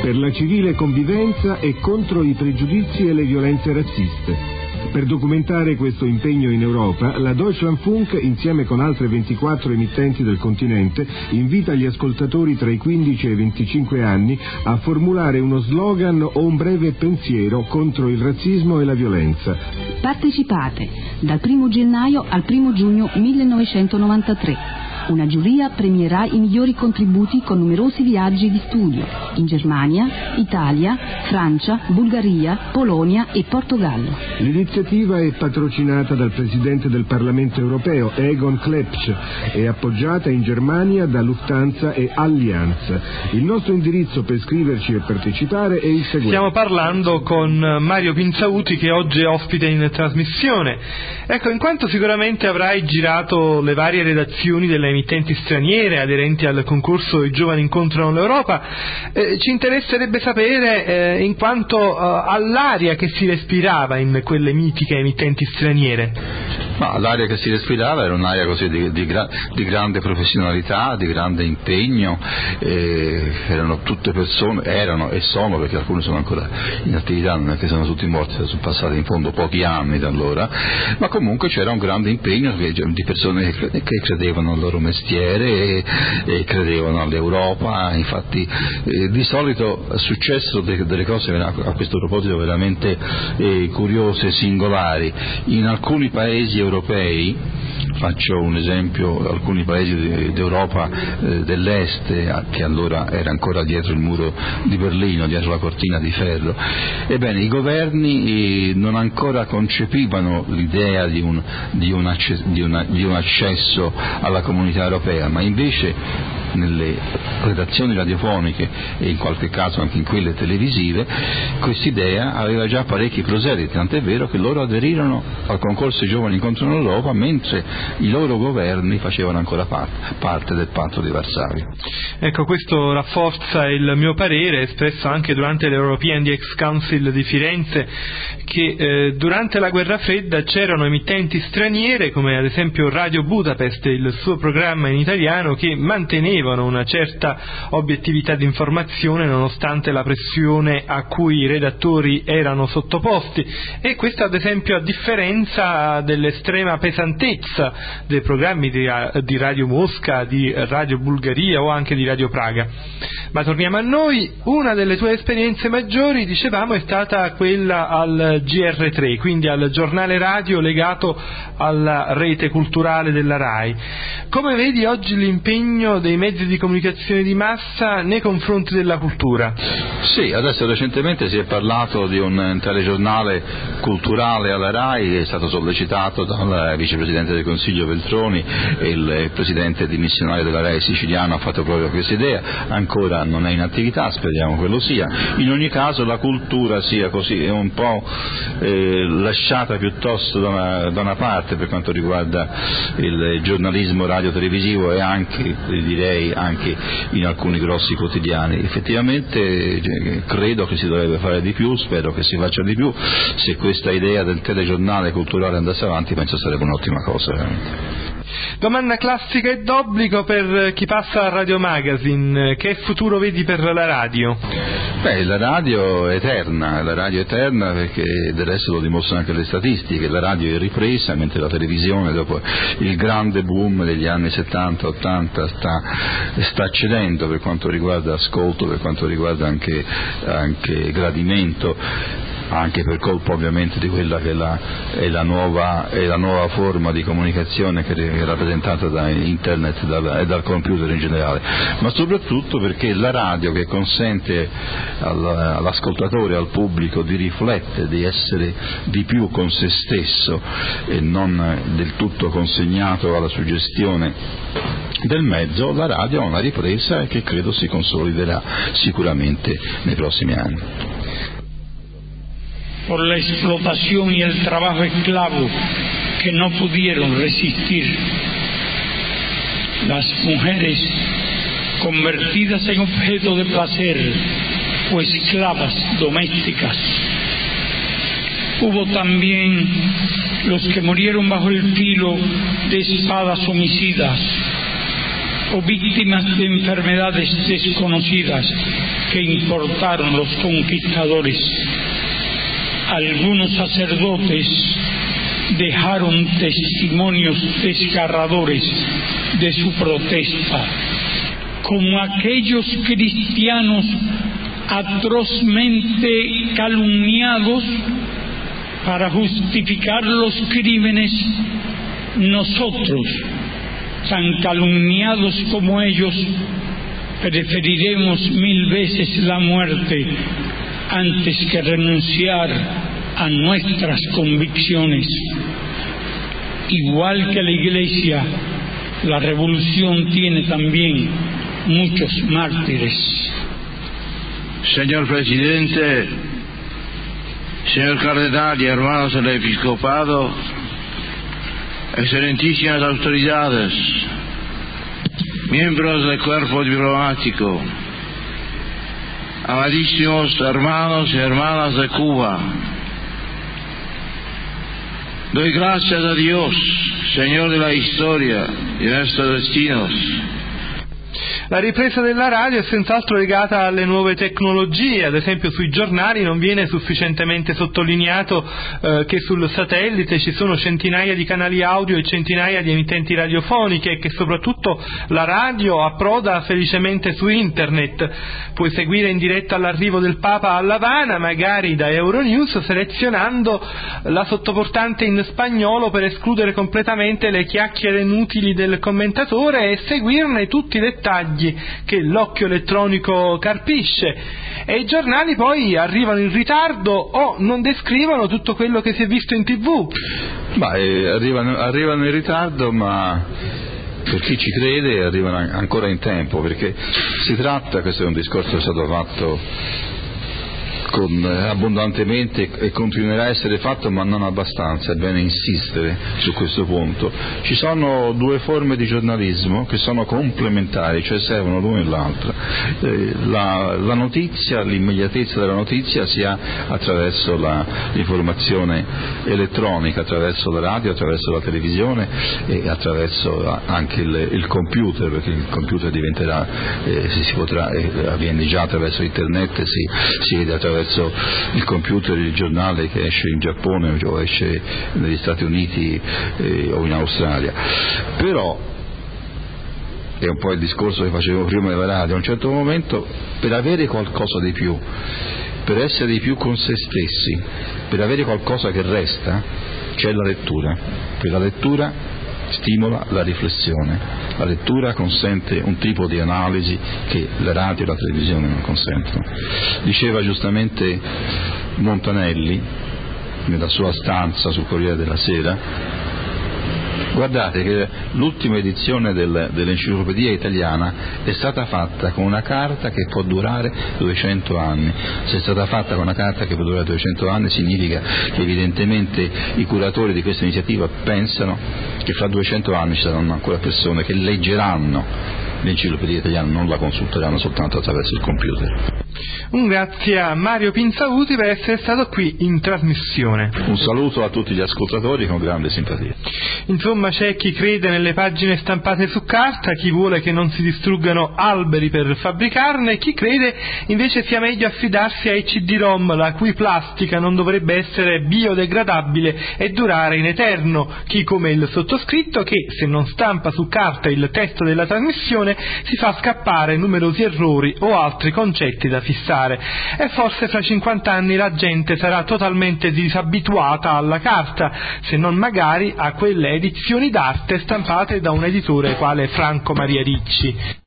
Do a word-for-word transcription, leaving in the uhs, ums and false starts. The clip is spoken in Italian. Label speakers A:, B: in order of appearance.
A: per la civile convivenza e contro i pregiudizi e le violenze razziste. Per documentare questo impegno in Europa, la Deutschlandfunk, insieme con altre ventiquattro emittenti del continente, invita gli ascoltatori tra i quindici e i venticinque anni a formulare uno slogan o un breve pensiero contro il razzismo e la violenza.
B: Partecipate dal primo gennaio al primo giugno millenovecentonovantatré. Una giuria premierà i migliori contributi con numerosi viaggi di studio in Germania, Italia, Francia, Bulgaria, Polonia e Portogallo.
A: L'iniziativa è patrocinata dal Presidente del Parlamento europeo, Egon Klepsch, e appoggiata in Germania da Lufthansa e Allianz. Il nostro indirizzo per scriverci e partecipare è il seguente.
C: Stiamo parlando con Mario Pinzauti, che oggi è ospite in trasmissione. Ecco, in quanto sicuramente avrai girato le varie redazioni delle emittenti straniere aderenti al concorso I giovani incontrano l'Europa, eh, ci interesserebbe sapere eh, in quanto eh, all'aria che si respirava in quelle mitiche emittenti straniere.
D: Ma l'aria che si respirava era un'aria così di, di, gra, di grande professionalità, di grande impegno, eh, erano tutte persone, erano e sono, perché alcuni sono ancora in attività, non è che sono tutti morti, sono passati in fondo pochi anni da allora, ma comunque c'era un grande impegno di persone che credevano al loro mestiere e, e credevano all'Europa. Infatti eh, di solito è successo de, delle cose a questo proposito veramente eh, curiose e singolari. In alcuni paesi europei, faccio un esempio, alcuni paesi d'Europa eh, dell'est, eh, che allora era ancora dietro il muro di Berlino, dietro la cortina di ferro, ebbene i governi eh, non ancora concepivano l'idea di un, di, un acce, di, una, di un accesso alla comunità europea, ma invece nelle redazioni radiofoniche e in qualche caso anche in quelle televisive quest'idea aveva già parecchi proseliti, tant'è vero che loro aderirono al concorso I giovani incontrano l'Europa mentre i loro governi facevano ancora parte, parte del patto di Varsavia.
C: Ecco, questo rafforza il mio parere espresso anche durante l'European Ex Council di Firenze, che eh, durante la guerra fredda c'erano emittenti straniere come ad esempio Radio Budapest e il suo programma in italiano che mantenevano una certa obiettività di informazione nonostante la pressione a cui i redattori erano sottoposti, e questo ad esempio a differenza dell'estrema pesantezza dei programmi di, di Radio Mosca, di Radio Bulgaria o anche di Radio Praga. Ma torniamo a noi. Una delle tue esperienze maggiori, dicevamo, è stata quella al G R tre, quindi al giornale radio legato alla rete culturale della RAI. Come vedi oggi l'impegno dei mezzi di comunicazione di massa nei confronti della cultura?
D: Sì, adesso recentemente si è parlato di un telegiornale culturale alla RAI, che è stato sollecitato dal vicepresidente del Consiglio Veltroni, e il presidente dimissionario della RAI siciliano ha fatto proprio questa idea, ancora non è in attività, speriamo che lo sia. In ogni caso la cultura sia così, è un po' eh, lasciata piuttosto da una, da una parte per quanto riguarda il giornalismo radio-televisivo e anche, direi, anche in alcuni grossi quotidiani. Effettivamente credo che si dovrebbe fare di più, spero che si faccia di più. Se questa idea del telegiornale culturale andasse avanti, penso sarebbe un'ottima cosa veramente.
C: Domanda classica e d'obbligo per chi passa a Radio Magazine: che futuro vedi per la radio?
D: Beh, la radio è eterna, la radio è eterna perché del resto lo dimostrano anche le statistiche. La radio è ripresa mentre la televisione, dopo il grande boom degli anni settanta ottanta, sta, sta cedendo per quanto riguarda ascolto, per quanto riguarda anche, anche gradimento, anche per colpa ovviamente di quella che è la, è la, nuova, è la nuova forma di comunicazione che è rappresentata da internet e dal, e dal computer in generale, ma soprattutto perché la radio, che consente all'ascoltatore, al pubblico di riflettere, di essere di più con se stesso e non del tutto consegnato alla suggestione del mezzo, la radio ha una ripresa che credo si consoliderà sicuramente nei prossimi anni.
E: Por la explotación y el trabajo esclavo que no pudieron resistir. Las mujeres convertidas en objeto de placer o esclavas domésticas. Hubo también los que murieron bajo el filo de espadas homicidas. o víctimas de enfermedades desconocidas que importaron los conquistadores. Algunos sacerdotes dejaron testimonios desgarradores de su protesta, como aquellos cristianos atrozmente calumniados para justificar los crímenes. Nosotros, tan calumniados como ellos, preferiremos mil veces la muerte antes que renunciar a nuestras convicciones. Igual que la Iglesia, la revolución tiene también muchos mártires.
F: Señor Presidente, señor Cardenal y hermanos del Episcopado, excelentísimas autoridades, miembros del cuerpo diplomático, amadísimos hermanos y hermanas de Cuba, doy gracias a Dios, Señor de la historia y de nuestros destinos.
C: La ripresa della radio è senz'altro legata alle nuove tecnologie, ad esempio sui giornali non viene sufficientemente sottolineato eh, che sul satellite ci sono centinaia di canali audio e centinaia di emittenti radiofoniche e che soprattutto la radio approda felicemente su internet. Puoi seguire in diretta l'arrivo del Papa a L'Avana, magari da Euronews, selezionando la sottoportante in spagnolo per escludere completamente le chiacchiere inutili del commentatore e seguirne tutti i dettagli che l'occhio elettronico carpisce, e i giornali poi arrivano in ritardo o non descrivono tutto quello che si è visto in tivù.
D: Ma eh, arrivano, arrivano in ritardo, ma per chi ci crede arrivano ancora in tempo, perché si tratta, questo è un discorso che è stato fatto con, eh, abbondantemente e continuerà a essere fatto, ma non abbastanza, è bene insistere su questo punto. Ci sono due forme di giornalismo che sono complementari, cioè servono l'una e l'altra. Eh, la, la notizia, l'immediatezza della notizia si ha attraverso la, l'informazione elettronica, attraverso la radio, attraverso la televisione e attraverso anche il, il computer, perché il computer diventerà, eh, si, si potrà, eh, avviene già attraverso internet, si, si vede attraverso il computer il giornale che esce in Giappone o esce negli Stati Uniti eh, o in Australia. Però è un po' il discorso che facevo prima della radio, a un certo momento, per avere qualcosa di più, per essere di più con se stessi, per avere qualcosa che resta, c'è la lettura, perché la lettura stimola la riflessione, la lettura consente un tipo di analisi che la radio e la televisione non consentono. Diceva giustamente Montanelli nella sua stanza sul Corriere della Sera: guardate che l'ultima edizione del, dell'enciclopedia italiana è stata fatta con una carta che può durare duecento anni. Se è stata fatta con una carta che può durare duecento anni, significa che evidentemente i curatori di questa iniziativa pensano che fra duecento anni ci saranno ancora persone che leggeranno l'enciclopedia italiana, non la consulteranno soltanto attraverso il computer.
C: Un grazie a Mario Pinzauti per essere stato qui in trasmissione.
D: Un saluto a tutti gli ascoltatori con grande simpatia.
C: Insomma, c'è chi crede nelle pagine stampate su carta, chi vuole che non si distruggano alberi per fabbricarne, e chi crede invece sia meglio affidarsi ai C D-ROM, la cui plastica non dovrebbe essere biodegradabile e durare in eterno. Chi, come il sottoscritto, che se non stampa su carta il testo della trasmissione si fa scappare numerosi errori o altri concetti da fissare. E forse fra cinquanta anni la gente sarà totalmente disabituata alla carta, se non magari a quelle edizioni d'arte stampate da un editore quale Franco Maria Ricci.